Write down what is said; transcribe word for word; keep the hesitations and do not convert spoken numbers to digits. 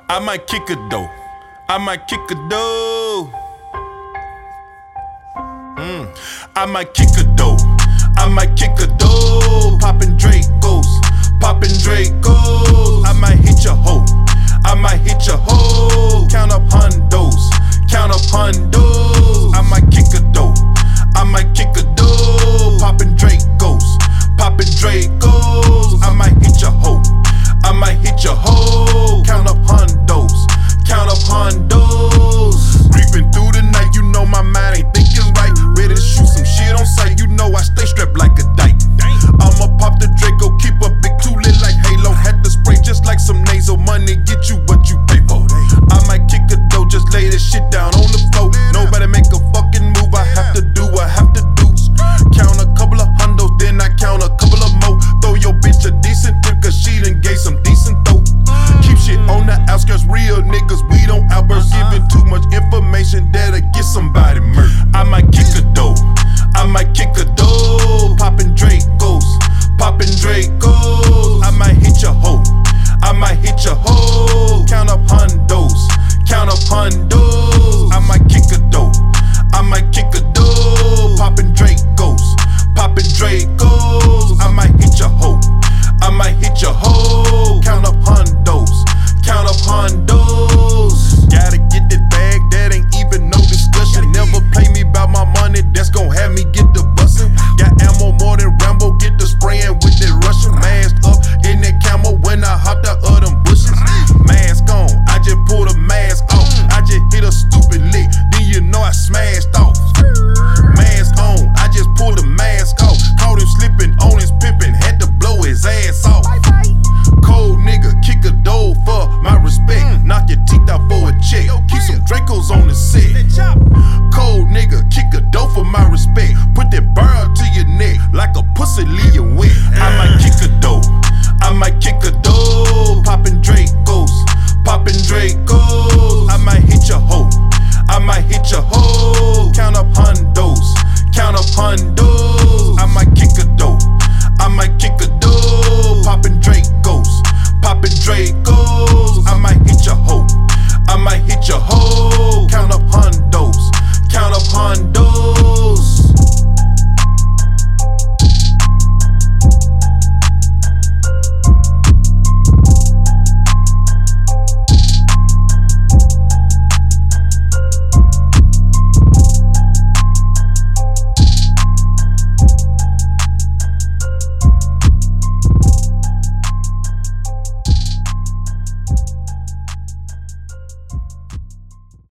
I might kick a dough. I might kick a dough. Mm. I might kick a dough. I might kick a dough. Poppin' Dracos, poppin' Dracos. I might hit your hoe. I might hit your hoe. Count up hundos, count up hundos. I might kick a dough. I might kick a dough. Poppin' Dracos, poppin' Dracos. I might hit your hoe. I might hit your hoe. Count up hundos, count up hundos. Creeping through the night, you know my mind ain't thinking right. Ready to shoot some shit on sight, you know I stay strapped like a dyke. I'ma pop the Draco, keep a big two lit like Halo. Had to spray just like some nasal money, get you what you pay for. I might kick a dough, just lay this shit down on the floor. Nobody make a fucking move, I have to do what I have to do. Count a couple of hundos, then I count a couple of more. Throw your bitch a decent tip, cause she done gave some decent dope. Keep shit on the outskirts, real niggas, we don't outburst. Giving too much information that'll get somebody murdered. I might kick a dough, I might kick a dough. Poppin' Dracos, poppin' Dracos. I might hit your hoe, I might hit your hoe. Count up hundos, count up hundos. I might kick a dough, I might kick a dough. Poppin' Dracos, poppin' Dracos. I might hit your hoe, I might hit your hoe. Count up hundos, count up hundos. Gotta get that bag, that ain't even no discussion. Never play me about my money, that's gon' have me get the bussin'. Got ammo more than Rambo, get the sprayin' with that Russian. Mask up in that camo when I hopped out of them bushes. Mask on, I just pulled a mask off. I just hit a stupid lick, then you know I smashed off. Mask on, I just pulled a mask off. Caught him slipping on his pimpin', had to blow his ass off. Cold nigga, kick a dough for my respect. Knock your teeth out for a check. Keep some Dracos on the set. Cold nigga, kick a dough for my respect. Put that bird to your neck like a pussy, leave your